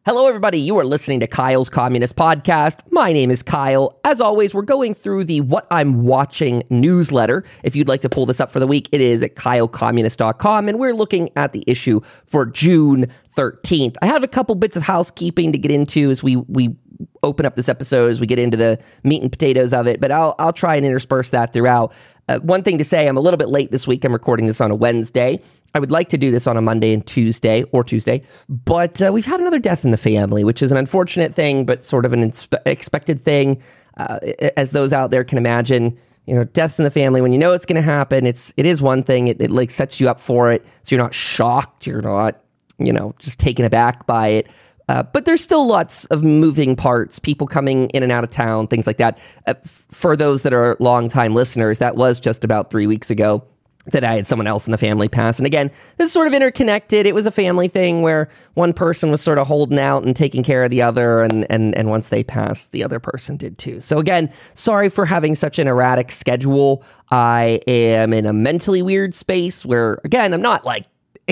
Hello, everybody. You are listening to Kyle's Communist Podcast. My name is Kyle. As always, we're going through the What I'm Watching newsletter. If you'd like to pull this up for the week, it is at kylecommunist.com, and we're looking at the issue for June 13th. I have a couple bits of housekeeping to get into as we open up this episode, as we get into the meat and potatoes of it, but I'll try and intersperse that throughout. One thing to say, I'm a little bit late this week. I'm recording this on a Wednesday. I would like to do this on a Monday and Tuesday, but we've had another death in the family, which is an unfortunate thing, but sort of an expected thing. As those out there can imagine, you know, deaths in the family, when you know it's going to happen, it is one thing. It like sets you up for it, so you're not shocked. You're not, just taken aback by it. But there's still lots of moving parts, people coming in and out of town, things like that. For those that are longtime listeners, that was just about 3 weeks ago that I had someone else in the family pass. And again, this is sort of interconnected. It was a family thing where one person was sort of holding out and taking care of the other. And once they passed, the other person did too. So again, sorry for having such an erratic schedule. I am in a mentally weird space where, again, I'm not like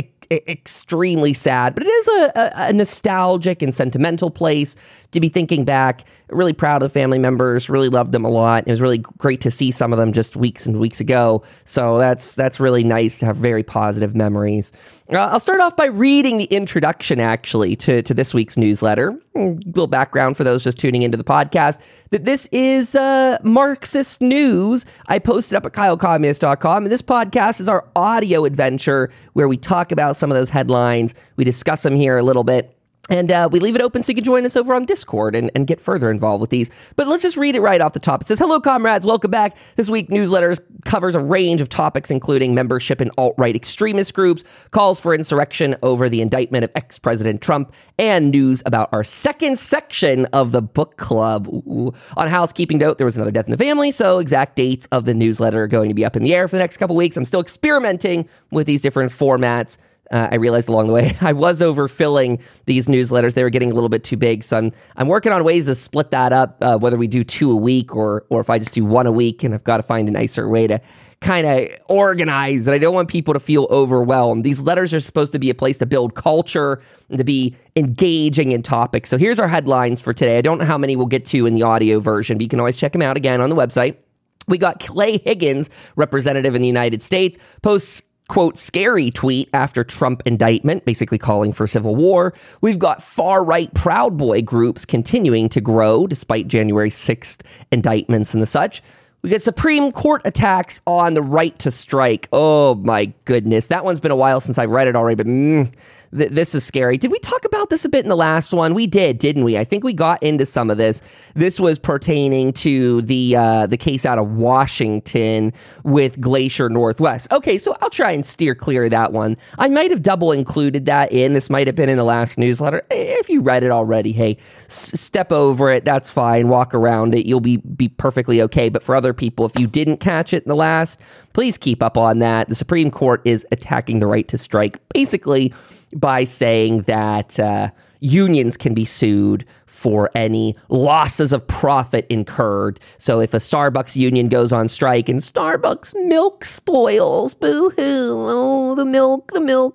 extremely sad, but it is a nostalgic and sentimental place to be thinking back. Really proud of the family members, really loved them a lot. It was really great to see some of them just weeks and weeks ago. So that's really nice to have very positive memories. I'll start off by reading the introduction, actually, to this week's newsletter. A little background for those just tuning into the podcast, that this is Marxist news I posted up at kylecommunist.com. And this podcast is our audio adventure where we talk about some of those headlines. We discuss them here a little bit. And we leave it open so you can join us over on Discord and get further involved with these. But let's just read it right off the top. It says, "Hello, comrades. Welcome back. This week's newsletter covers a range of topics, including membership in alt-right extremist groups, calls for insurrection over the indictment of ex-President Trump, and news about our second section of the book club." Ooh. On a housekeeping note, there was another death in the family, so exact dates of the newsletter are going to be up in the air for the next couple weeks. I'm still experimenting with these different formats. I realized along the way I was overfilling these newsletters. They were getting a little bit too big. So I'm working on ways to split that up, whether we do 2 a week or if I just do 1 a week, and I've got to find a nicer way to kind of organize. And I don't want people to feel overwhelmed. These letters are supposed to be a place to build culture and to be engaging in topics. So here's our headlines for today. I don't know how many we'll get to in the audio version, but you can always check them out again on the website. We got Clay Higgins, representative in the United States, posts, quote, "scary tweet after Trump indictment," basically calling for civil war. We've got far-right Proud Boy groups continuing to grow despite January 6th indictments and the such. We get Supreme Court attacks on the right to strike. Oh my goodness. That one's been a while since I've read it already, but this is scary. Did we talk about this a bit in the last one? We did, didn't we? I think we got into some of this. This was pertaining to the case out of Washington with Glacier Northwest. Okay, so I'll try and steer clear of that one. I might have double included that in. This might have been in the last newsletter. If you read it already, hey, step over it. That's fine. Walk around it. You'll be perfectly okay. But for other people, if you didn't catch it in the last, please keep up on that. The Supreme Court is attacking the right to strike, basically by saying that unions can be sued for any losses of profit incurred. So if a Starbucks union goes on strike and Starbucks milk spoils, boo-hoo, oh, the milk.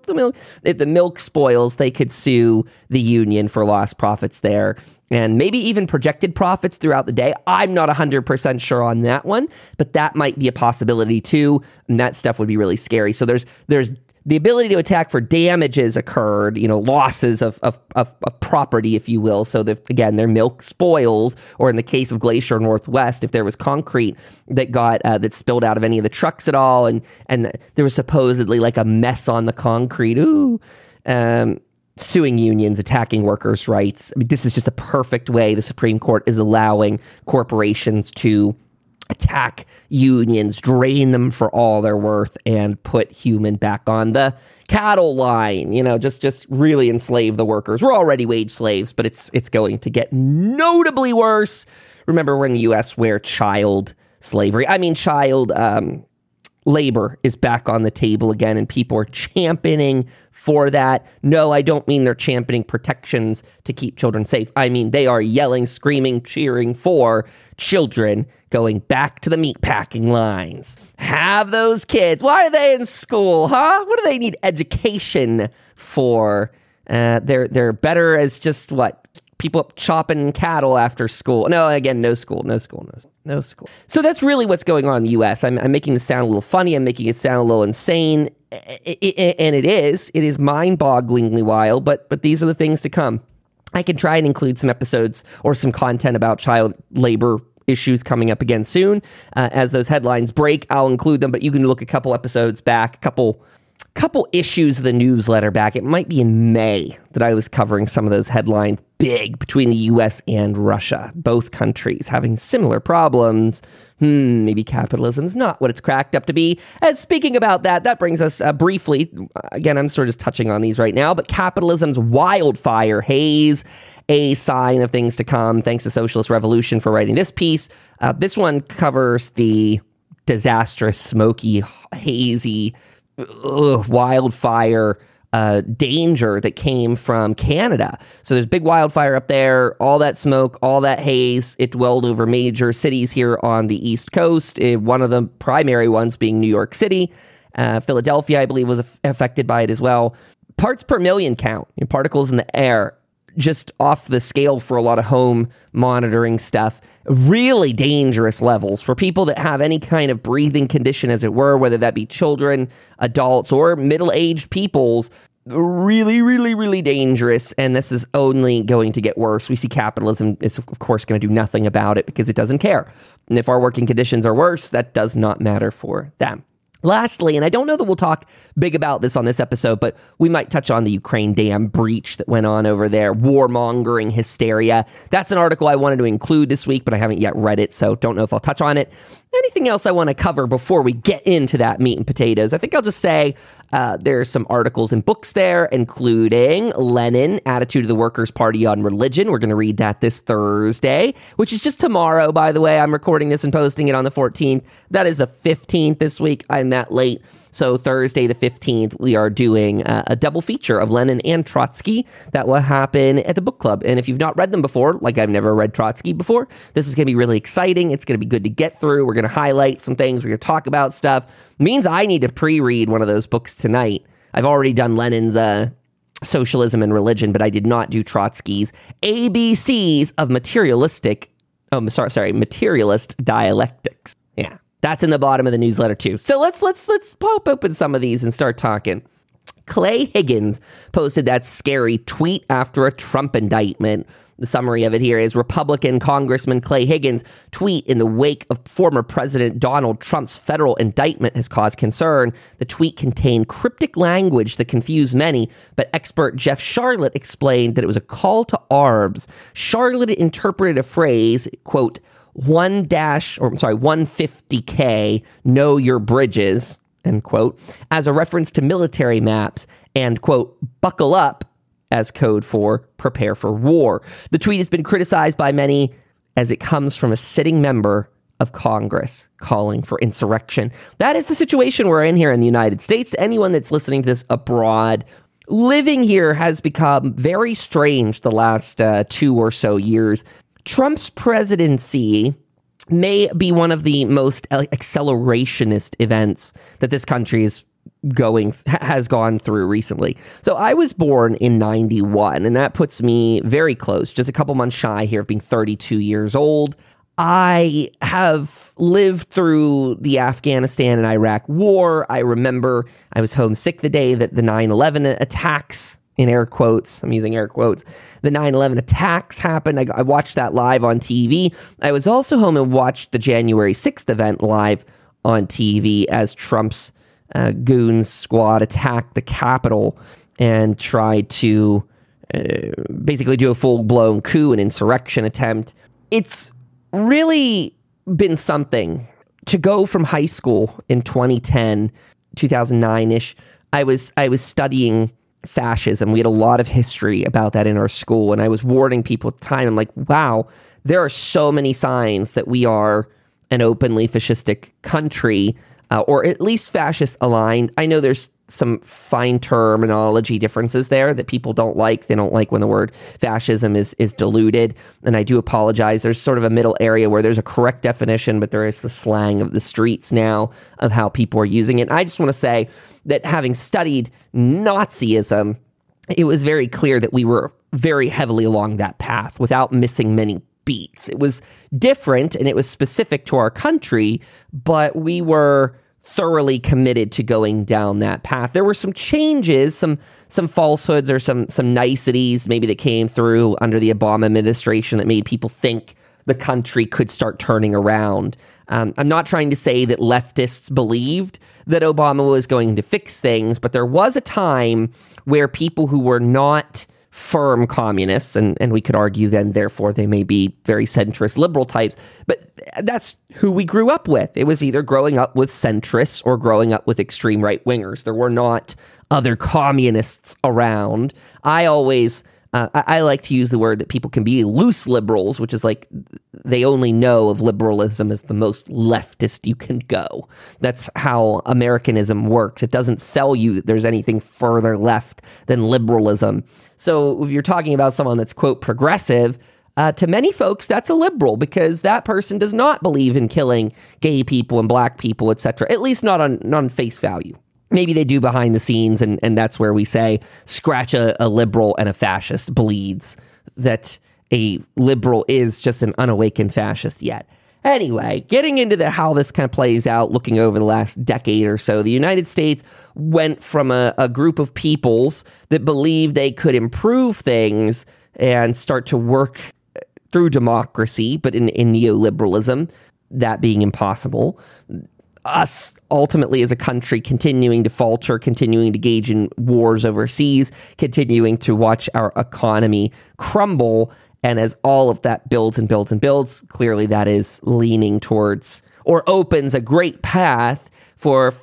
If the milk spoils, they could sue the union for lost profits there. And maybe even projected profits throughout the day. I'm not 100% sure on that one, but that might be a possibility too. And that stuff would be really scary. So there's the ability to attack for damages occurred, losses of property, if you will. So that, again, their milk spoils, or in the case of Glacier Northwest, if there was concrete that got that spilled out of any of the trucks at all, and there was supposedly like a mess on the concrete. Suing unions, attacking workers' rights. I mean, this is just a perfect way the Supreme Court is allowing corporations to attack unions, drain them for all they're worth, and put human back on the cattle line. Just really enslave the workers. We're already wage slaves, but it's going to get notably worse. Remember, we're in the U.S. where child labor is back on the table again, and people are championing for that. No, I don't mean they're championing protections to keep children safe. I mean, they are yelling, screaming, cheering for children going back to the meatpacking lines. Have those kids. Why are they in school, huh? What do they need education for? They're better as just people up chopping cattle after school. No, again, no school. So that's really what's going on in the U.S. I'm making this sound a little funny. I'm making it sound a little insane. And it is mind-bogglingly wild, but these are the things to come. I can try and include some episodes or some content about child labor issues coming up again soon. As those headlines break, I'll include them, but you can look a couple episodes back, a couple issues of the newsletter back. It might be in May that I was covering some of those headlines big between the US and Russia, both countries having similar problems. Maybe capitalism's not what it's cracked up to be. And speaking about that brings us briefly, again, I'm sort of just touching on these right now, but capitalism's wildfire haze, a sign of things to come. Thanks to Socialist Revolution for writing this piece. This one covers the disastrous, smoky, hazy, wildfire danger that came from Canada. So there's big wildfire up there, all that smoke, all that haze. It dwelled over major cities here on the East Coast, one of the primary ones being New York City. Philadelphia, I believe, was affected by it as well. Parts per million count, particles in the air, just off the scale for a lot of home monitoring stuff. Really dangerous levels for people that have any kind of breathing condition, as it were, whether that be children, adults, or middle-aged peoples. Really, really, really dangerous. And this is only going to get worse. We see capitalism is, of course, going to do nothing about it because it doesn't care. And if our working conditions are worse, that does not matter for them. Lastly, and I don't know that we'll talk big about this on this episode, but we might touch on the Ukraine dam breach that went on over there, warmongering hysteria. That's an article I wanted to include this week, but I haven't yet read it, so don't know if I'll touch on it. Anything else I want to cover before we get into that meat and potatoes? I think I'll just say there's some articles and books there, including Lenin, Attitude of the Workers' Party on Religion. We're going to read that this Thursday, which is just tomorrow, by the way. I'm recording this and posting it on the 14th. That is the 15th this week. I'm that late. So Thursday the 15th, we are doing a double feature of Lenin and Trotsky that will happen at the book club. And if you've not read them before, like I've never read Trotsky before, this is going to be really exciting. It's going to be good to get through. We're going to highlight some things. We're going to talk about stuff. It means I need to pre-read one of those books tonight. I've already done Lenin's Socialism and Religion, but I did not do Trotsky's ABCs of materialist dialectics. Yeah. That's in the bottom of the newsletter too. So let's pop open some of these and start talking. Clay Higgins posted that scary tweet after a Trump indictment. The summary of it here is Republican Congressman Clay Higgins' tweet in the wake of former President Donald Trump's federal indictment has caused concern. The tweet contained cryptic language that confused many, but expert Jeff Sharlet explained that it was a call to arms. Sharlet interpreted a phrase, quote, 150K, know your bridges, end quote, as a reference to military maps and, quote, buckle up as code for prepare for war. The tweet has been criticized by many as it comes from a sitting member of Congress calling for insurrection. That is the situation we're in here in the United States. Anyone that's listening to this abroad, living here has become very strange the last 2 or so years. Trump's presidency may be one of the most accelerationist events that this country has gone through recently. So I was born in 91, and that puts me very close, just a couple months shy here of being 32 years old. I have lived through the Afghanistan and Iraq war. I remember I was homesick the day that the 9/11 attacks, in air quotes, I'm using air quotes, the 9/11 attacks happened. I watched that live on TV. I was also home and watched the January 6th event live on TV as Trump's goons squad attacked the Capitol and tried to basically do a full-blown coup, an insurrection attempt. It's really been something to go from high school in 2010, 2009-ish. I was studying fascism. We had a lot of history about that in our school, and I was warning people at the time. I'm like, wow, there are so many signs that we are an openly fascistic country, or at least fascist aligned. I know there's some fine terminology differences there that people don't like. They don't like when the word fascism is diluted, and I do apologize. There's sort of a middle area where there's a correct definition, but there is the slang of the streets now of how people are using it. And I just want to say that having studied Nazism it was very clear that we were very heavily along that path without missing many beats. It was different and it was specific to our country, but we were thoroughly committed to going down that path. There were some changes, some falsehoods or some niceties maybe that came through under the Obama administration that made people think the country could start turning around. I'm not trying to say that leftists believed that Obama was going to fix things, but there was a time where people who were not firm communists, and we could argue then, therefore, they may be very centrist liberal types, but that's who we grew up with. It was either growing up with centrists or growing up with extreme right-wingers. There were not other communists around. I always... I like to use the word that people can be loose liberals, which is like they only know of liberalism as the most leftist you can go. That's how Americanism works. It doesn't sell you that there's anything further left than liberalism. So if you're talking about someone that's, quote, progressive, to many folks, that's a liberal because that person does not believe in killing gay people and black people, etc., at least not on face value. Maybe they do behind the scenes, and that's where we say, scratch a liberal and a fascist bleeds, that a liberal is just an unawakened fascist yet. Anyway, getting into how this kind of plays out, looking over the last decade or so, the United States went from a group of peoples that believed they could improve things and start to work through democracy, but in neoliberalism, that being impossible. Us ultimately as a country continuing to falter, continuing to engage in wars overseas, continuing to watch our economy crumble. And as all of that builds and builds and builds, clearly that is leaning towards or opens a great path for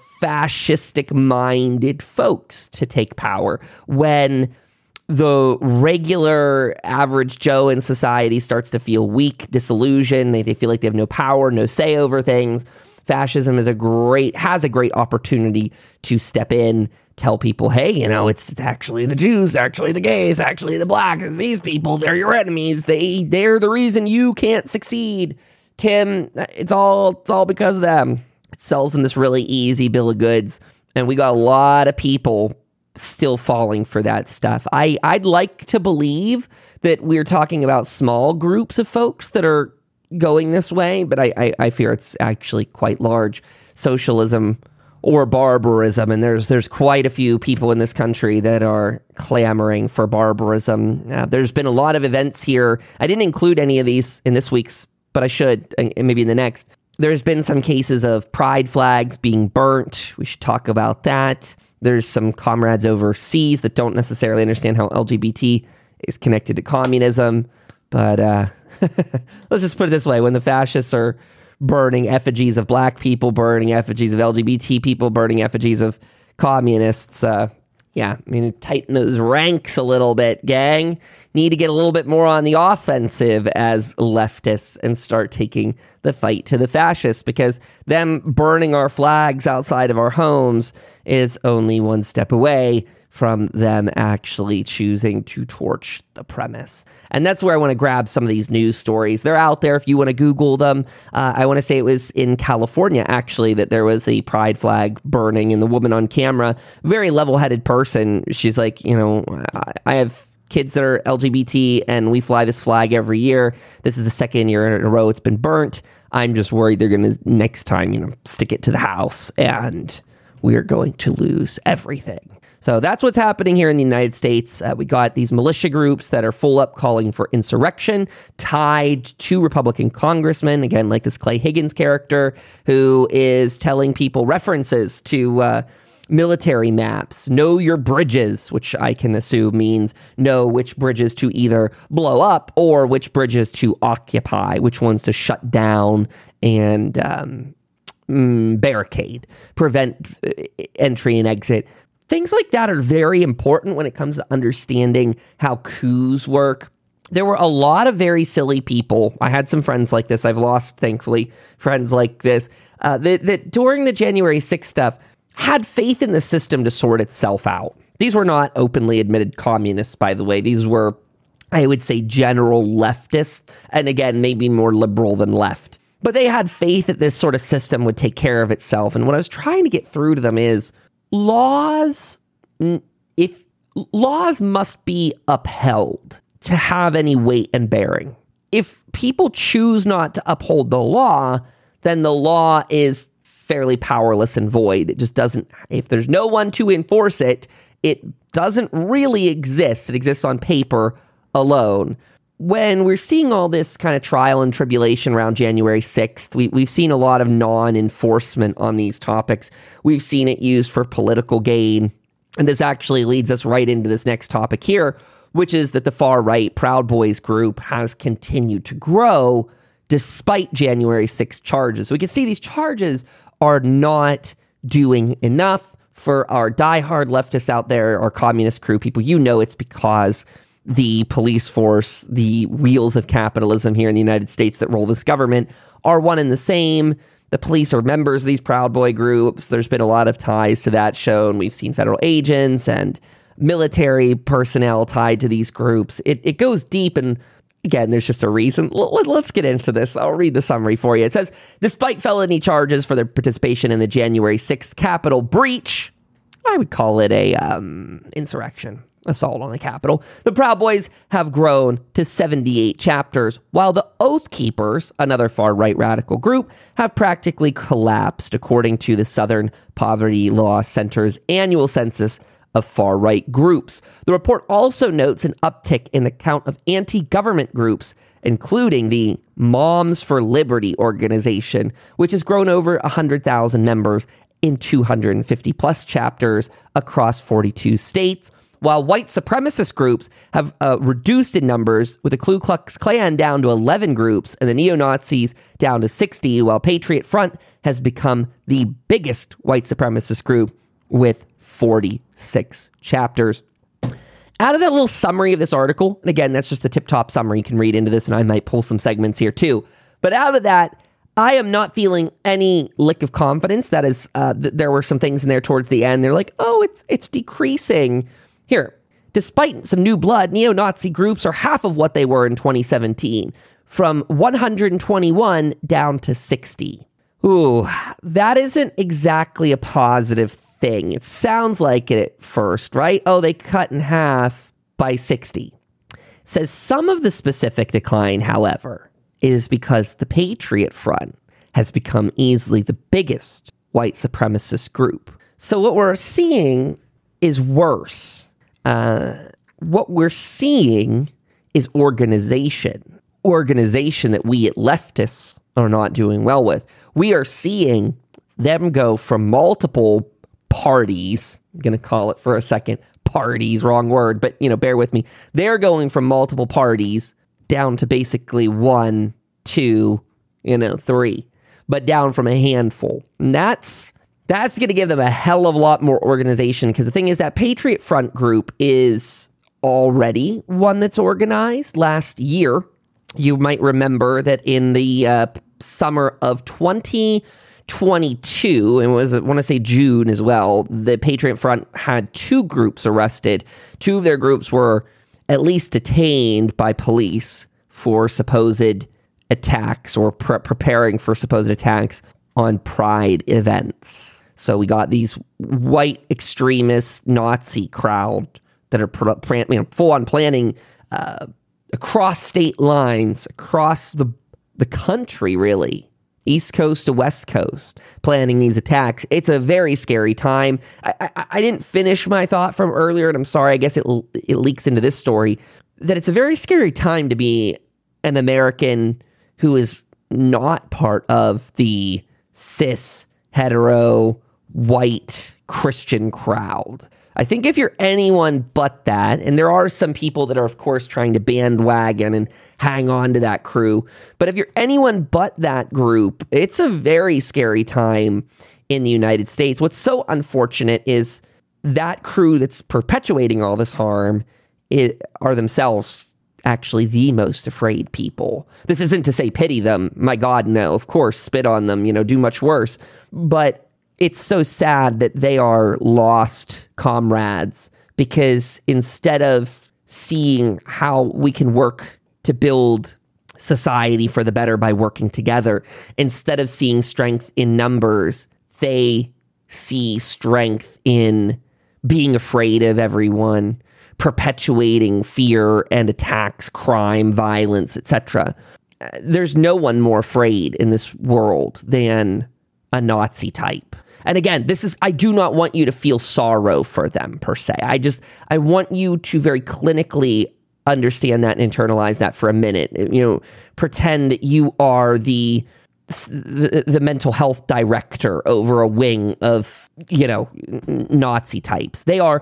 fascistic-minded folks to take power. When the regular average Joe in society starts to feel weak, disillusioned, they feel like they have no power, no say over things, fascism has a great opportunity to step in, tell people, hey, it's actually the Jews, actually the gays, actually the blacks, it's these people, they're your enemies. They're the reason you can't succeed. Tim, it's all because of them. It sells them this really easy bill of goods. And we got a lot of people still falling for that stuff. I'd like to believe that we're talking about small groups of folks that are going this way, but I fear it's actually quite large. Socialism or barbarism, and there's quite a few people in this country that are clamoring for barbarism. There's been a lot of events here. I didn't include any of these in this week's, but I should, and maybe in the next. There's been some cases of pride flags being burnt. We should talk about that. There's some comrades overseas that don't necessarily understand how LGBT is connected to communism, but let's just put it this way. When the fascists are burning effigies of black people, burning effigies of LGBT people, burning effigies of communists, tighten those ranks a little bit, gang. Need to get a little bit more on the offensive as leftists and start taking the fight to the fascists, because them burning our flags outside of our homes is only one step away from them actually choosing to torch the premise. And that's where I want to grab some of these news stories. They're out there if you want to Google them. I want to say it was in California, actually, that there was a pride flag burning, and the woman on camera, very level-headed person, she's like, I have kids that are LGBT, and we fly this flag every year. This is the second year in a row it's been burnt. I'm just worried they're going to, next time, stick it to the house, and we're going to lose everything. So that's what's happening here in the United States. We got these militia groups that are full up calling for insurrection, tied to Republican congressmen, again, like this Clay Higgins character, who is telling people references to military maps, know your bridges, which I can assume means know which bridges to either blow up or which bridges to occupy, which ones to shut down and barricade, prevent entry and exit. Things like that are very important when it comes to understanding how coups work. There were a lot of very silly people. I had some friends like this. I've lost, thankfully, friends like this, that during the January 6th stuff had faith in the system to sort itself out. These were not openly admitted communists, by the way. These were, I would say, general leftists, and again, maybe more liberal than left. But they had faith that this sort of system would take care of itself. And what I was trying to get through to them is, laws, if laws must be upheld to have any weight and bearing. If people choose not to uphold the law, then the law is fairly powerless and void. It just doesn't, if there's no one to enforce it, it doesn't really exist. It exists on paper alone. When we're seeing all this kind of trial and tribulation around January 6th, we've seen a lot of non-enforcement on these topics. We've seen it used for political gain. And this actually leads us right into this next topic here, which is that the far-right Proud Boys group has continued to grow despite January 6th charges. So we can see these charges are not doing enough for our diehard leftists out there, our communist crew people. You know it's because the police force, the wheels of capitalism here in the United States that roll this government are one and the same. The police are members of these Proud Boy groups. There's been a lot of ties to that shown. We've seen federal agents and military personnel tied to these groups. It goes deep, and again, there's just a reason. Let's get into this. I'll read the summary for you. It says, despite felony charges for their participation in the January 6th Capitol breach, I would call it a insurrection, assault on the Capitol, the Proud Boys have grown to 78 chapters, while the Oath Keepers, another far-right radical group, have practically collapsed, according to the Southern Poverty Law Center's annual census of far-right groups. The report also notes an uptick in the count of anti-government groups, including the Moms for Liberty organization, which has grown over 100,000 members in 250-plus chapters across 42 states, while white supremacist groups have reduced in numbers, with the Ku Klux Klan down to 11 groups and the neo-Nazis down to 60, while Patriot Front has become the biggest white supremacist group with 46 chapters. Out of that little summary of this article, and again, that's just the tip-top summary. You can read into this, and I might pull some segments here too. But out of that, I am not feeling any lick of confidence. That is, there were some things in there towards the end. They're like, oh, it's decreasing. Here, despite some new blood, neo-Nazi groups are half of what they were in 2017, from 121 down to 60. Ooh, that isn't exactly a positive thing. It sounds like it at first, right? Oh, they cut in half by 60. It says some of the specific decline, however, is because the Patriot Front has become easily the biggest white supremacist group. So what we're seeing is worse. What we're seeing is organization that we at leftists are not doing well with. We are seeing them go from multiple parties, I'm going to call it for a second, parties, wrong word, but bear with me. They're going from multiple parties down to basically 1, 2, 3, but down from a handful. And that's going to give them a hell of a lot more organization, because the thing is that Patriot Front group is already one that's organized. Last year, you might remember that in the summer of 2022, and I want to say June as well, the Patriot Front had 2 groups arrested. 2 of their groups were at least detained by police for supposed attacks or preparing for supposed attacks on Pride events. So we got these white extremist Nazi crowd that are full on planning across state lines, across the country, really, East Coast to West Coast, planning these attacks. It's a very scary time. I didn't finish my thought from earlier, and I'm sorry, I guess it leaks into this story, that it's a very scary time to be an American who is not part of the cis, hetero, white Christian crowd. I think if you're anyone but that, and there are some people that are, of course, trying to bandwagon and hang on to that crew, but if you're anyone but that group, it's a very scary time in the United States. What's so unfortunate is that crew that's perpetuating all this harm are themselves actually the most afraid people. This isn't to say pity them. My God, no. Of course, spit on them, do much worse. But it's so sad that they are lost comrades, because instead of seeing how we can work to build society for the better by working together, instead of seeing strength in numbers, they see strength in being afraid of everyone, perpetuating fear and attacks, crime, violence, etc. There's no one more afraid in this world than a Nazi type. And again, I do not want you to feel sorrow for them per se. I want you to very clinically understand that and internalize that for a minute. Pretend that you are the mental health director over a wing of, Nazi types. They are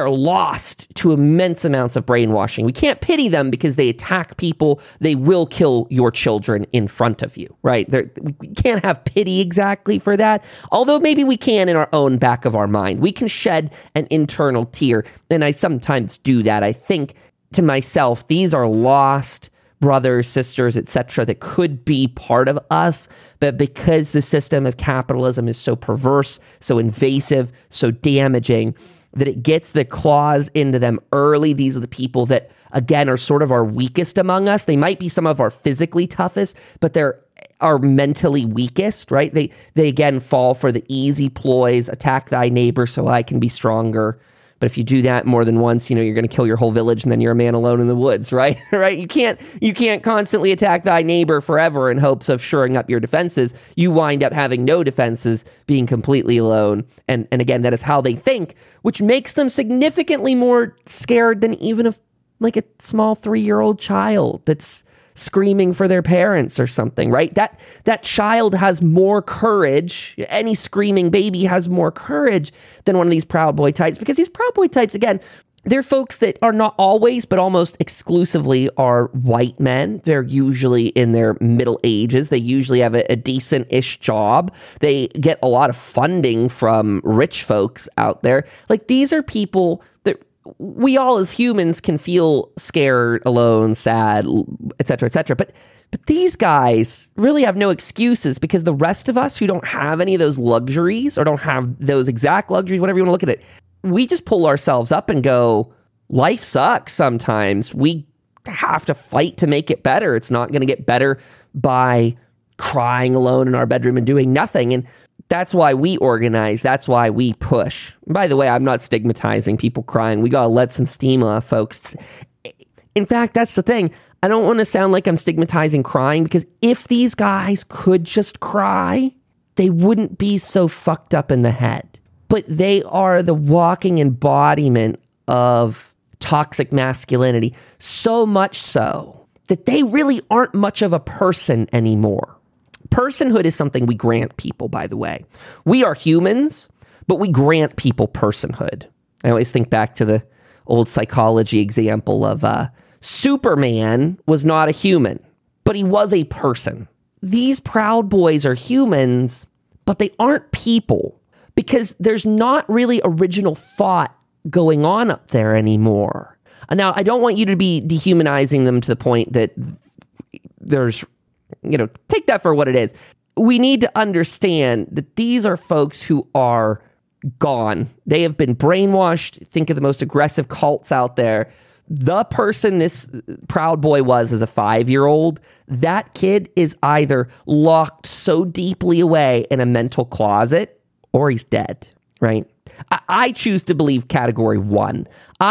lost to immense amounts of brainwashing. We can't pity them because they attack people. They will kill your children in front of you, right? We can't have pity exactly for that. Although maybe we can in our own back of our mind. We can shed an internal tear. And I sometimes do that. I think to myself, these are lost brothers, sisters, etc., that could be part of us, but because the system of capitalism is so perverse, so invasive, so damaging, that it gets the claws into them early. These are the people that, again, are sort of our weakest among us. They might be some of our physically toughest, but they're our mentally weakest, right? They again fall for the easy ploys, attack thy neighbor so I can be stronger. But if you do that more than once, you're going to kill your whole village and then you're a man alone in the woods, right? Right? You can't constantly attack thy neighbor forever in hopes of shoring up your defenses. You wind up having no defenses, being completely alone. And again, that is how they think, which makes them significantly more scared than even a small 3-year-old child that's screaming for their parents or something, right? That child has more courage. Any screaming baby has more courage than one of these Proud Boy types, because these Proud Boy types, again, they're folks that are not always, but almost exclusively are white men. They're usually in their middle ages. They usually have a decent-ish job. They get a lot of funding from rich folks out there. These are people that we all as humans can feel scared, alone, sad, et cetera, but these guys really have no excuses, because the rest of us who don't have any of those luxuries or don't have those exact luxuries, whatever you want to look at it, we just pull ourselves up and go, life sucks sometimes. We have to fight to make it better. It's not going to get better by crying alone in our bedroom and doing nothing. And that's why we organize. That's why we push. By the way, I'm not stigmatizing people crying. We got to let some steam off, folks. In fact, that's the thing. I don't want to sound like I'm stigmatizing crying, because if these guys could just cry, they wouldn't be so fucked up in the head. But they are the walking embodiment of toxic masculinity, so much so that they really aren't much of a person anymore. Personhood is something we grant people, by the way. We are humans, but we grant people personhood. I always think back to the old psychology example of Superman was not a human, but he was a person. These Proud Boys are humans, but they aren't people, because there's not really original thought going on up there anymore. Now, I don't want you to be dehumanizing them to the point that there's, take that for what it is. We need to understand that these are folks who are gone. They have been brainwashed. Think of the most aggressive cults out there. The person this Proud Boy was as a 5-year-old, that kid is either locked so deeply away in a mental closet or he's dead, right? I choose to believe category 1.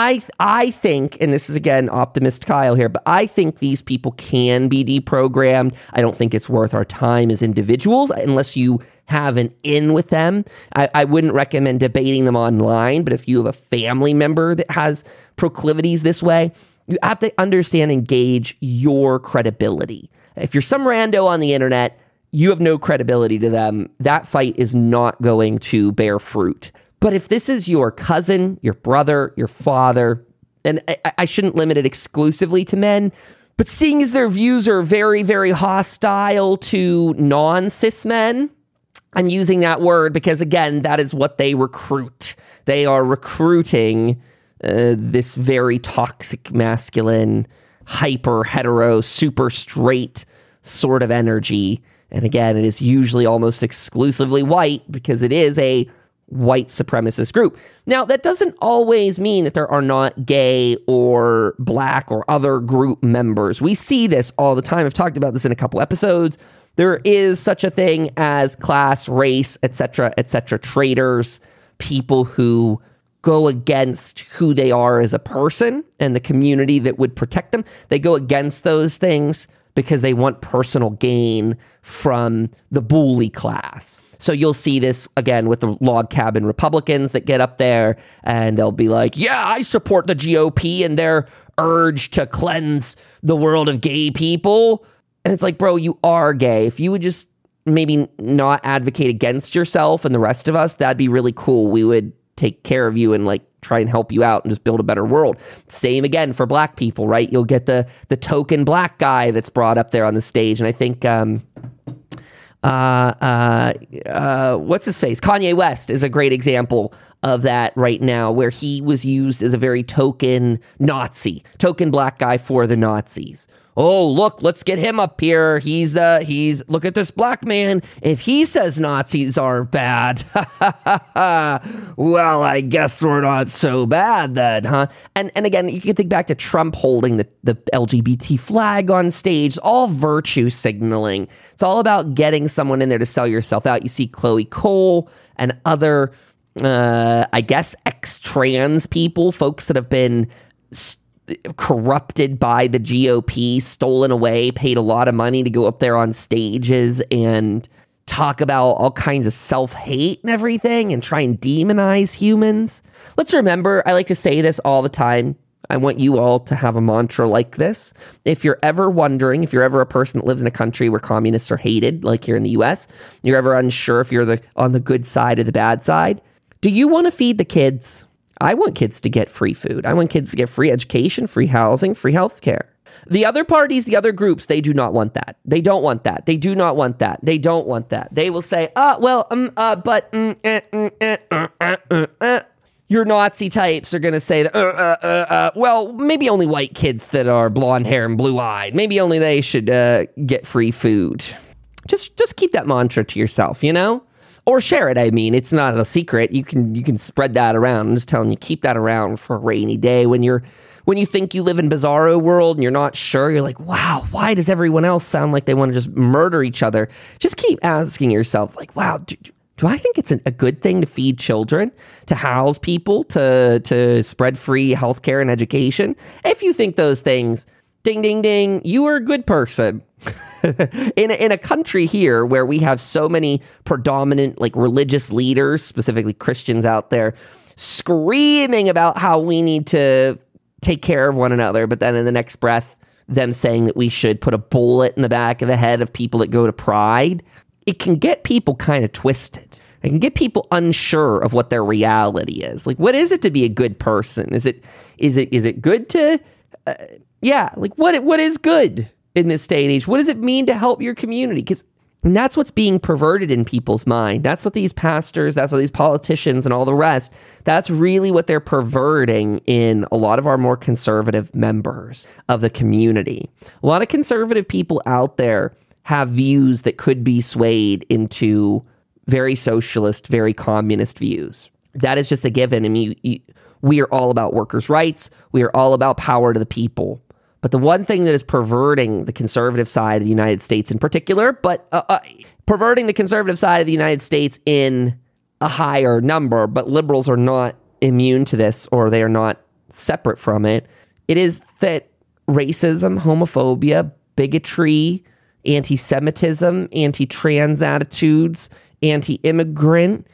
I think, and this is again optimist Kyle here, but I think these people can be deprogrammed. I don't think it's worth our time as individuals unless you have an in with them. I wouldn't recommend debating them online, but if you have a family member that has proclivities this way, you have to understand and gauge your credibility. If you're some rando on the internet, you have no credibility to them. That fight is not going to bear fruit. But if this is your cousin, your brother, your father, and I shouldn't limit it exclusively to men, but seeing as their views are very, very hostile to non-cis men, I'm using that word because, again, that is what they recruit. They are recruiting this very toxic, masculine, hyper hetero, super straight sort of energy. And again, it is usually almost exclusively white, because it is a white supremacist group. Now, that doesn't always mean that there are not gay or black or other group members. We see this all the time. I've talked about this in a couple episodes. There is such a thing as class, race, etc., traitors, people who go against who they are as a person and the community that would protect them. They go against those things because they want personal gain from the bully class. So you'll see this again with the log cabin Republicans that get up there and they'll be like, yeah, I support the GOP and their urge to cleanse the world of gay people. And it's like, bro, you are gay. If you would just maybe not advocate against yourself and the rest of us, that'd be really cool. We would take care of you and like try and help you out and just build a better world. Same again for black people, right? You'll get the token black guy that's brought up there on the stage. And I think, what's his face? Kanye West is a great example of that right now, where he was used as a very token Nazi, token black guy for the Nazis. Oh, look, let's get him up here. Look at this black man. If he says Nazis are bad, well, I guess we're not so bad then, huh? And again, you can think back to Trump holding the LGBT flag on stage, all virtue signaling. It's all about getting someone in there to sell yourself out. You see Chloe Cole and other, I guess, ex-trans people, folks that have been corrupted by the GOP, stolen away, paid a lot of money to go up there on stages and talk about all kinds of self-hate and everything and try and demonize humans. Let's remember, I like to say this all the time. I want you all to have a mantra like this. If you're ever wondering, if you're ever a person that lives in a country where communists are hated, like here in the US, you're ever unsure if you're on the good side or the bad side, do you want to feed the kids? I want kids to get free food. I want kids to get free education, free housing, free healthcare. The other parties, the other groups, they do not want that. They don't want that. They do not want that. They don't want that. They will say, your Nazi types are going to say, well, maybe only white kids that are blonde hair and blue eyed. Maybe only they should get free food. Just keep that mantra to yourself, you know? Or share it. I mean, it's not a secret. You can spread that around. I'm just telling you, keep that around for a rainy day when you think you live in bizarro world and you're not sure. You're like, wow, why does everyone else sound like they want to just murder each other? Just keep asking yourself, like, wow, do I think it's a good thing to feed children, to house people, to spread free healthcare and education? If you think those things, ding, ding, ding, you are a good person. In a country here where we have so many predominant like religious leaders, specifically Christians out there, screaming about how we need to take care of one another, but then in the next breath, them saying that we should put a bullet in the back of the head of people that go to Pride, it can get people kind of twisted. It can get people unsure of what their reality is. Like, what is it to be a good person? Is it good to, like what is good in this day and age? What does it mean to help your community? And that's what's being perverted in people's mind. That's what these pastors, that's what these politicians and all the rest, that's really what they're perverting in a lot of our more conservative members of the community. A lot of conservative people out there have views that could be swayed into very socialist, very communist views. That is just a given. I mean, we are all about workers' rights. We are all about power to the people. But the one thing that is perverting the conservative side of the United States in particular, but perverting the conservative side of the United States in a higher number, but liberals are not immune to this, or they are not separate from it, it is that racism, homophobia, bigotry, anti-Semitism, anti-trans attitudes, anti-immigrant,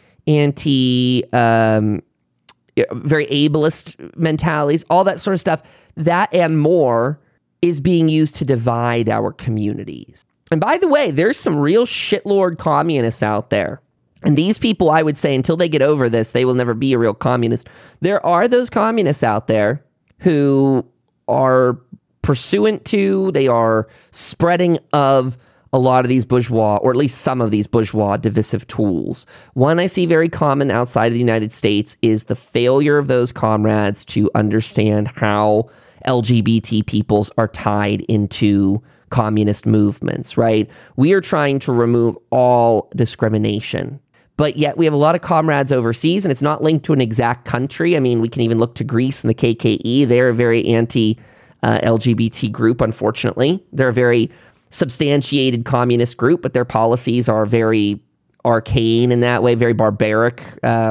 very ableist mentalities, all that sort of stuff, that and more is being used to divide our communities. And by the way, there's some real shitlord communists out there. And these people, I would say, until they get over this, they will never be a real communist. There are those communists out there who are pursuant to, they are spreading of a lot of these bourgeois, or at least some of these bourgeois divisive tools. One I see very common outside of the United States is the failure of those comrades to understand how LGBT peoples are tied into communist movements, right? We are trying to remove all discrimination, but yet we have a lot of comrades overseas, and it's not linked to an exact country. I mean, we can even look to Greece and the KKE. They're a very anti-LGBT group, unfortunately. They're a very substantiated communist group, but their policies are very arcane in that way, very barbaric.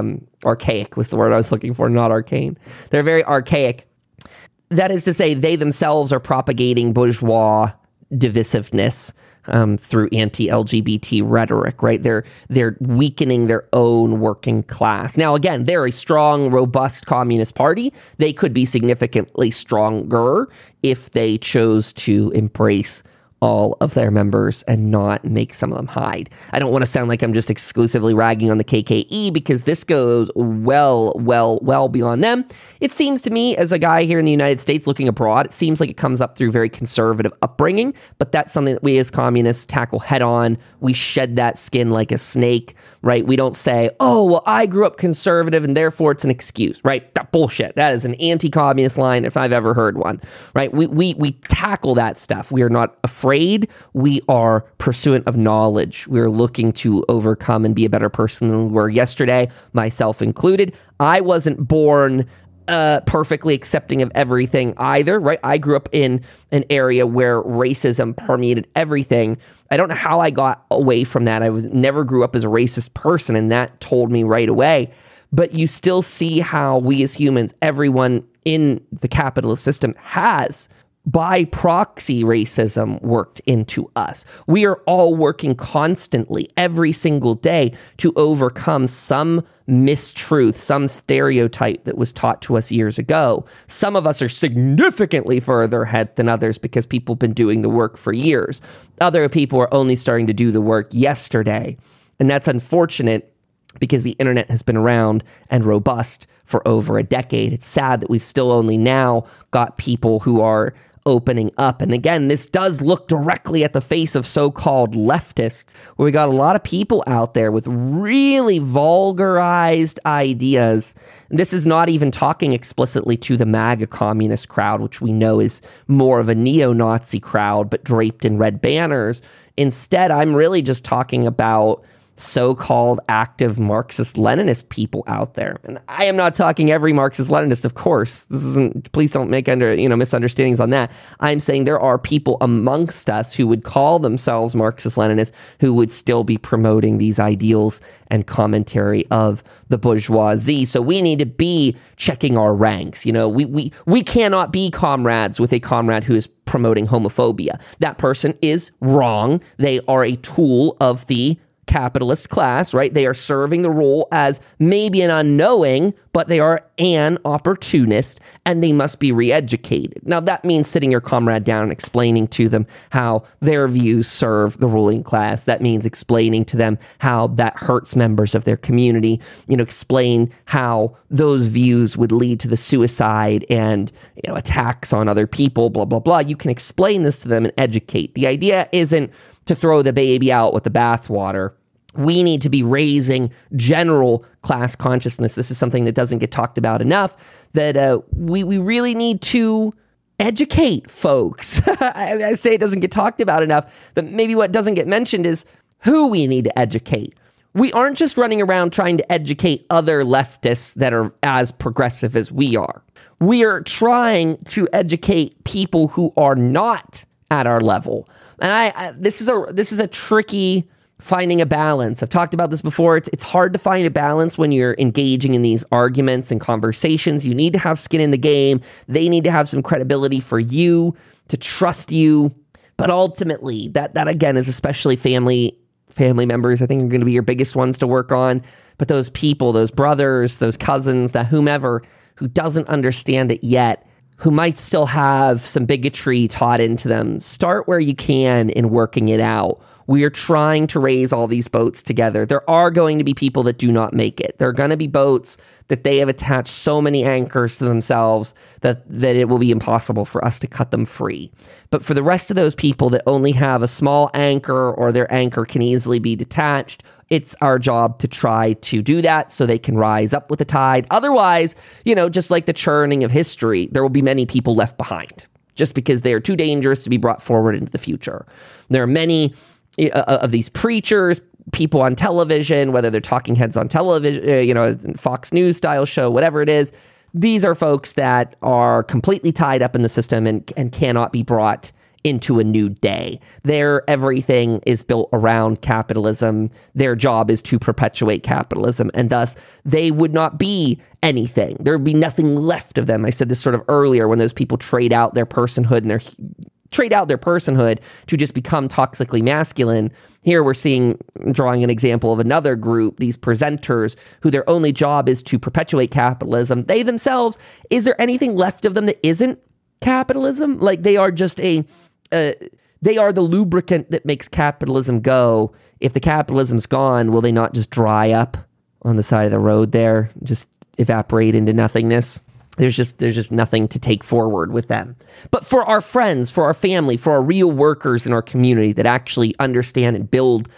Archaic was the word I was looking for, not arcane. They're very archaic. That is to say, they themselves are propagating bourgeois divisiveness through anti-LGBT rhetoric, right? They're weakening their own working class. Now, again, they're a strong, robust communist party. They could be significantly stronger if they chose to embrace all of their members and not make some of them hide. I don't want to sound like I'm just exclusively ragging on the KKE, because this goes well beyond them. It seems to me, as a guy here in the United States looking abroad, it seems like it comes up through very conservative upbringing, but that's something that we as communists tackle head on. We shed that skin like a snake, right? We don't say, oh, well, I grew up conservative and therefore it's an excuse, right? That bullshit. That is an anti-communist line if I've ever heard one, right? We tackle that stuff. We are not afraid. We are pursuant of knowledge. We're looking to overcome and be a better person than we were yesterday, myself included. I wasn't born perfectly accepting of everything either, right? I grew up in an area where racism permeated everything. I don't know how I got away from that. I never grew up as a racist person, and that told me right away. But you still see how we as humans, everyone in the capitalist system has by proxy racism worked into us. We are all working constantly every single day to overcome some mistruth, some stereotype that was taught to us years ago. Some of us are significantly further ahead than others because people have been doing the work for years. Other people are only starting to do the work yesterday. And that's unfortunate because the internet has been around and robust for over a decade. It's sad that we've still only now got people who are opening up. And again, this does look directly at the face of so-called leftists, where we got a lot of people out there with really vulgarized ideas. And this is not even talking explicitly to the MAGA communist crowd, which we know is more of a neo-Nazi crowd, but draped in red banners. Instead, I'm really just talking about so-called active Marxist-Leninist people out there. And I am not talking every Marxist-Leninist, of course. This isn't, please don't make misunderstandings on that. I'm saying there are people amongst us who would call themselves Marxist-Leninists who would still be promoting these ideals and commentary of the bourgeoisie. So we need to be checking our ranks. We cannot be comrades with a comrade who is promoting homophobia. That person is wrong. They are a tool of the capitalist class, right? They are serving the role as maybe an unknowing, but they are an opportunist, and they must be re-educated. Now, that means sitting your comrade down and explaining to them how their views serve the ruling class. That means explaining to them how that hurts members of their community. Explain how those views would lead to the suicide and attacks on other people, blah, blah, blah. You can explain this to them and educate. The idea isn't to throw the baby out with the bathwater. We need to be raising general class consciousness. This is something that doesn't get talked about enough, that we really need to educate folks. I say it doesn't get talked about enough, but maybe what doesn't get mentioned is who we need to educate. We aren't just running around trying to educate other leftists that are as progressive as we are. We are trying to educate people who are not at our level. And this is a tricky finding a balance. I've talked about this before. It's hard to find a balance when you're engaging in these arguments and conversations. You need to have skin in the game. They need to have some credibility for you to trust you. But ultimately, that again is especially family members, I think, are going to be your biggest ones to work on. But those people, those brothers, those cousins, that whomever who doesn't understand it yet, who might still have some bigotry taught into them, start where you can in working it out. We are trying to raise all these boats together. There are going to be people that do not make it. There are going to be boats that they have attached so many anchors to themselves that it will be impossible for us to cut them free. But for the rest of those people that only have a small anchor, or their anchor can easily be detached, it's our job to try to do that so they can rise up with the tide. Otherwise, just like the churning of history, there will be many people left behind just because they are too dangerous to be brought forward into the future. There are many of these preachers, people on television, whether they're talking heads on television, Fox News style show, whatever it is. These are folks that are completely tied up in the system and cannot be brought into a new day. Everything is built around capitalism. Their job is to perpetuate capitalism, and thus they would not be anything. There would be nothing left of them. I said this sort of earlier, when those people trade out their personhood to just become toxically masculine. Here we're drawing an example of another group, these presenters, who their only job is to perpetuate capitalism. They themselves, is there anything left of them that isn't capitalism? Like, they are just they are the lubricant that makes capitalism go. If the capitalism's gone, will they not just dry up on the side of the road there, just evaporate into nothingness? There's just nothing to take forward with them. But for our friends, for our family, for our real workers in our community that actually understand and build,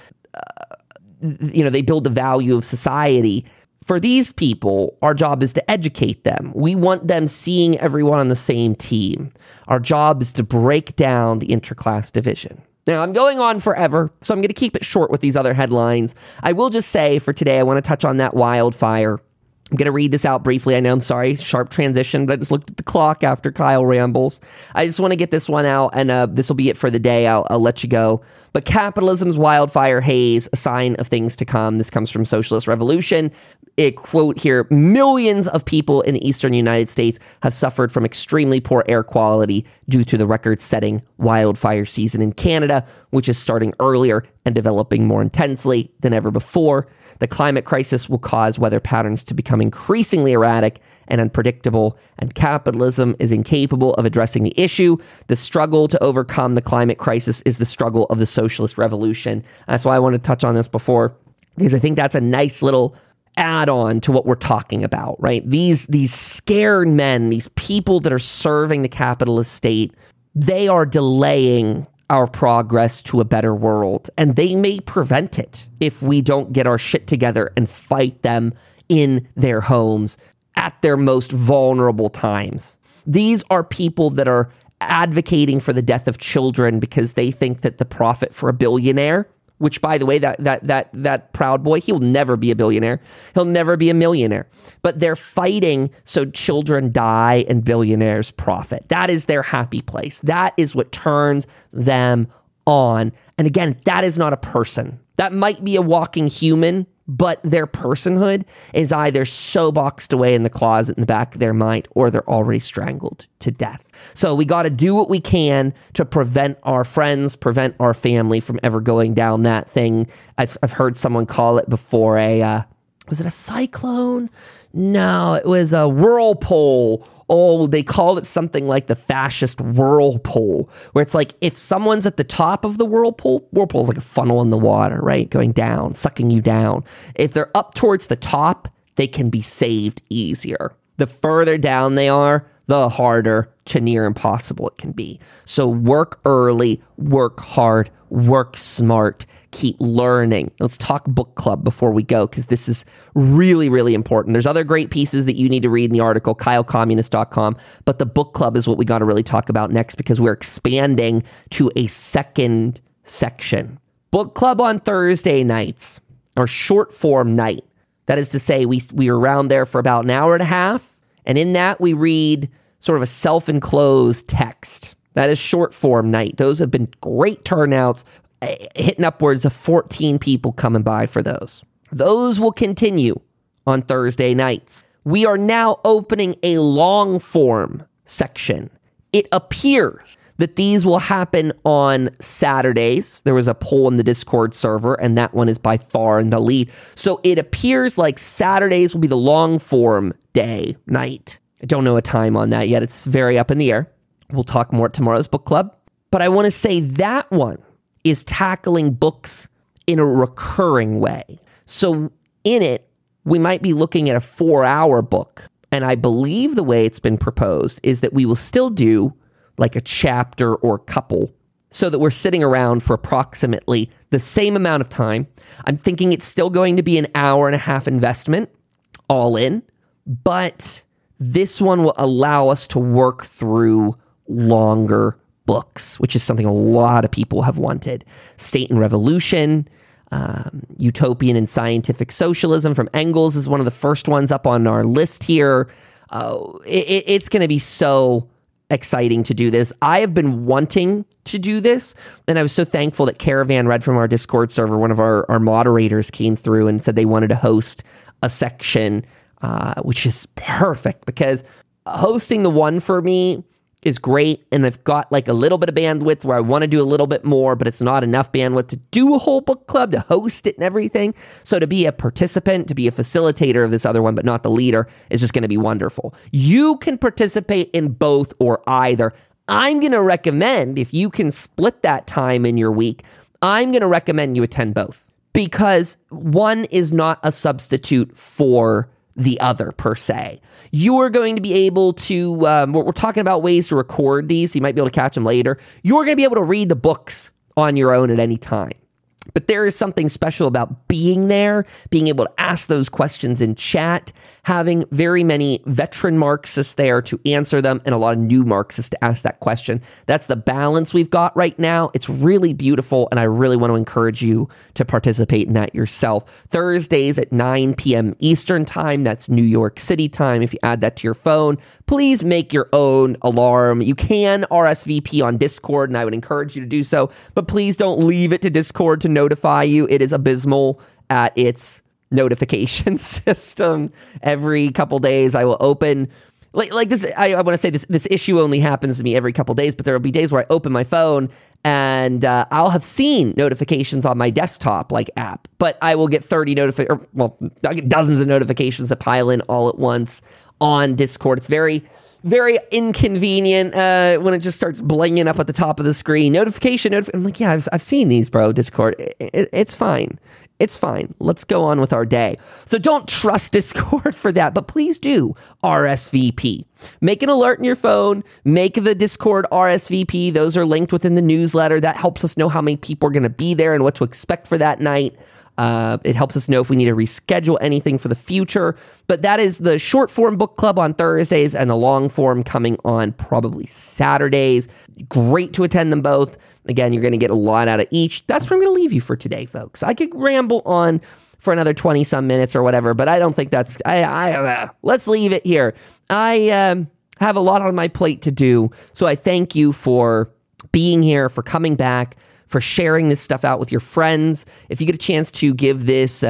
they build the value of society. For these people, our job is to educate them. We want them seeing everyone on the same team. Our job is to break down the interclass division. Now, I'm going on forever, so I'm going to keep it short with these other headlines. I will just say for today, I want to touch on that wildfire. I'm going to read this out briefly. I know, I'm sorry, sharp transition, but I just looked at the clock after Kyle rambles. I just want to get this one out, and this will be it for the day. I'll let you go. But capitalism's wildfire haze, a sign of things to come. This comes from Socialist Revolution. A quote here: millions of people in the eastern United States have suffered from extremely poor air quality due to the record-setting wildfire season in Canada, which is starting earlier and developing more intensely than ever before. The climate crisis will cause weather patterns to become increasingly erratic and unpredictable, and capitalism is incapable of addressing the issue. The struggle to overcome the climate crisis is the struggle of the socialist revolution. That's why I wanted to touch on this before, because I think that's a nice little add-on to what we're talking about, right? These scared men, these people that are serving the capitalist state, they are delaying our progress to a better world, and they may prevent it if we don't get our shit together and fight them in their homes at their most vulnerable times. These are people that are advocating for the death of children because they think that the profit for a billionaire, which, by the way, that Proud Boy, he'll never be a billionaire. He'll never be a millionaire. But they're fighting so children die and billionaires profit. That is their happy place. That is what turns them on. And again, that is not a person. That might be a walking human, but their personhood is either so boxed away in the closet in the back of their mind, or they're already strangled to death. So we got to do what we can to prevent our friends, prevent our family from ever going down that thing. I've heard someone call it before was it a cyclone? No, it was a whirlpool. Oh, they called it something like the fascist whirlpool, where it's like if someone's at the top of the whirlpool is like a funnel in the water, right? Going down, sucking you down. If they're up towards the top, they can be saved easier. The further down they are, the harder to near impossible it can be. So work early, work hard, work smart, keep learning. Let's talk book club before we go, because this is really, really important. There's other great pieces that you need to read in the article, kylecommunist.com, but the book club is what we got to really talk about next, because we're expanding to a second section. Book club on Thursday nights, or short form night. That is to say, we are around there for about an hour and a half, and in that we read sort of a self-enclosed text. That is short form night. Those have been great turnouts, hitting upwards of 14 people coming by for those. Those will continue on Thursday nights. We are now opening a long form section. It appears that these will happen on Saturdays. There was a poll in the Discord server, and that one is by far in the lead. So it appears like Saturdays will be the long form night. I don't know a time on that yet. It's very up in the air. We'll talk more at tomorrow's book club. But I want to say that one is tackling books in a recurring way. So in it, we might be looking at a 4-hour book. And I believe the way it's been proposed is that we will still do like a chapter or couple, so that we're sitting around for approximately the same amount of time. I'm thinking it's still going to be an hour and a half investment, all in, but this one will allow us to work through longer books, which is something a lot of people have wanted. State and Revolution, Utopian and Scientific Socialism from Engels is one of the first ones up on our list here. It's going to be so exciting to do this. I have been wanting to do this, and I was so thankful that Caravan Red from our Discord server, one of our moderators, came through and said they wanted to host a section, which is perfect because hosting the one for me is great, and I've got like a little bit of bandwidth where I want to do a little bit more, but it's not enough bandwidth to do a whole book club, to host it and everything. So to be a participant, to be a facilitator of this other one, but not the leader, is just going to be wonderful. You can participate in both or either. I'm going to recommend, if you can split that time in your week, I'm going to recommend you attend both, because one is not a substitute for the other per se. You are going to be able to, we're talking about ways to record these, so you might be able to catch them later. You're going to be able to read the books on your own at any time. But there is something special about being there, being able to ask those questions in chat, having very many veteran Marxists there to answer them, and a lot of new Marxists to ask that question. That's the balance we've got right now. It's really beautiful, and I really want to encourage you to participate in that yourself. Thursdays at 9 p.m. Eastern time, that's New York City time. If you add that to your phone, please make your own alarm. You can RSVP on Discord, and I would encourage you to do so, but please don't leave it to Discord to notify you. It is abysmal at its notification system. Every couple days I will open like this. I want to say this issue only happens to me every couple days, but there will be days where I open my phone and I'll have seen notifications on my desktop like app, but I will get 30 I get dozens of notifications that pile in all at once on Discord. It's very, very inconvenient when it just starts blinging up at the top of the screen. Notification. I'm like, yeah, I've seen these, bro. Discord. It's fine. It's fine. Let's go on with our day. So don't trust Discord for that, but please do RSVP. Make an alert in your phone. Make the Discord RSVP. Those are linked within the newsletter. That helps us know how many people are going to be there and what to expect for that night. It helps us know if we need to reschedule anything for the future. But that is the short form book club on Thursdays and the long form coming on probably Saturdays. Great to attend them both. Again, you're going to get a lot out of each. That's where I'm going to leave you for today, folks. I could ramble on for another 20 some minutes or whatever, but I don't think that's, let's leave it here. I have a lot on my plate to do. So I thank you for being here, for coming back, for sharing this stuff out with your friends. If you get a chance to give this,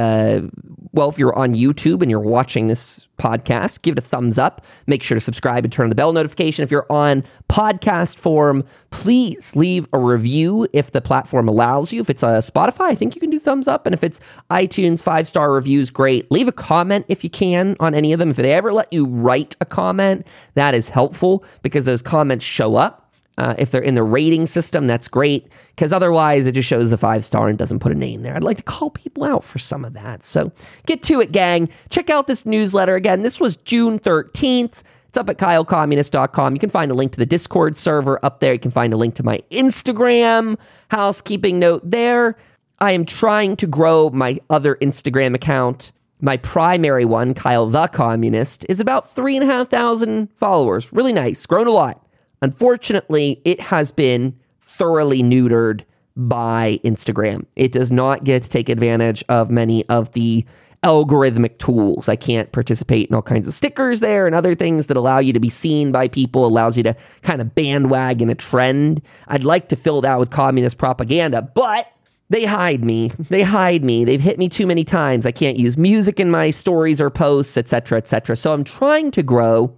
if you're on YouTube and you're watching this podcast, give it a thumbs up. Make sure to subscribe and turn on the bell notification. If you're on podcast form, please leave a review if the platform allows you. If it's Spotify, I think you can do thumbs up. And if it's iTunes, 5-star reviews, great. Leave a comment if you can on any of them. If they ever let you write a comment, that is helpful because those comments show up. If they're in the rating system, that's great, because otherwise it just shows a 5-star and doesn't put a name there. I'd like to call people out for some of that. So get to it, gang. Check out this newsletter. Again, this was June 13th. It's up at kylecommunist.com. You can find a link to the Discord server up there. You can find a link to my Instagram. Housekeeping note there. I am trying to grow my other Instagram account. My primary one, Kyle the Communist, is about 3,500 followers. Really nice. Grown a lot. Unfortunately, it has been thoroughly neutered by Instagram. It does not get to take advantage of many of the algorithmic tools. I can't participate in all kinds of stickers there and other things that allow you to be seen by people, allows you to kind of bandwagon a trend. I'd like to fill that with communist propaganda, but they hide me. They've hit me too many times. I can't use music in my stories or posts, etc., etc. So I'm trying to grow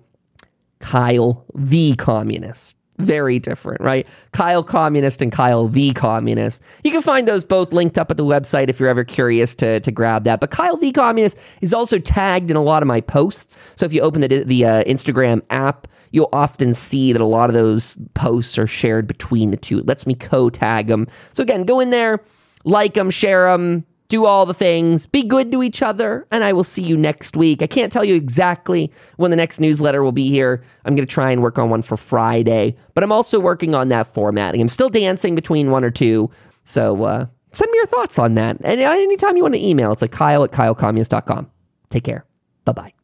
Kyle the Communist. Very different, right? Kyle Communist and Kyle the Communist. You can find those both linked up at the website if you're ever curious to grab that. But Kyle the Communist is also tagged in a lot of my posts. So if you open the Instagram app, you'll often see that a lot of those posts are shared between the two. It lets me co-tag them. So again, go in there, like them, share them, do all the things, be good to each other, and I will see you next week. I can't tell you exactly when the next newsletter will be here. I'm going to try and work on one for Friday, but I'm also working on that formatting. I'm still dancing between one or two, so send me your thoughts on that. And anytime you want to email, it's like Kyle@kylecommunist.com. Take care. Bye-bye.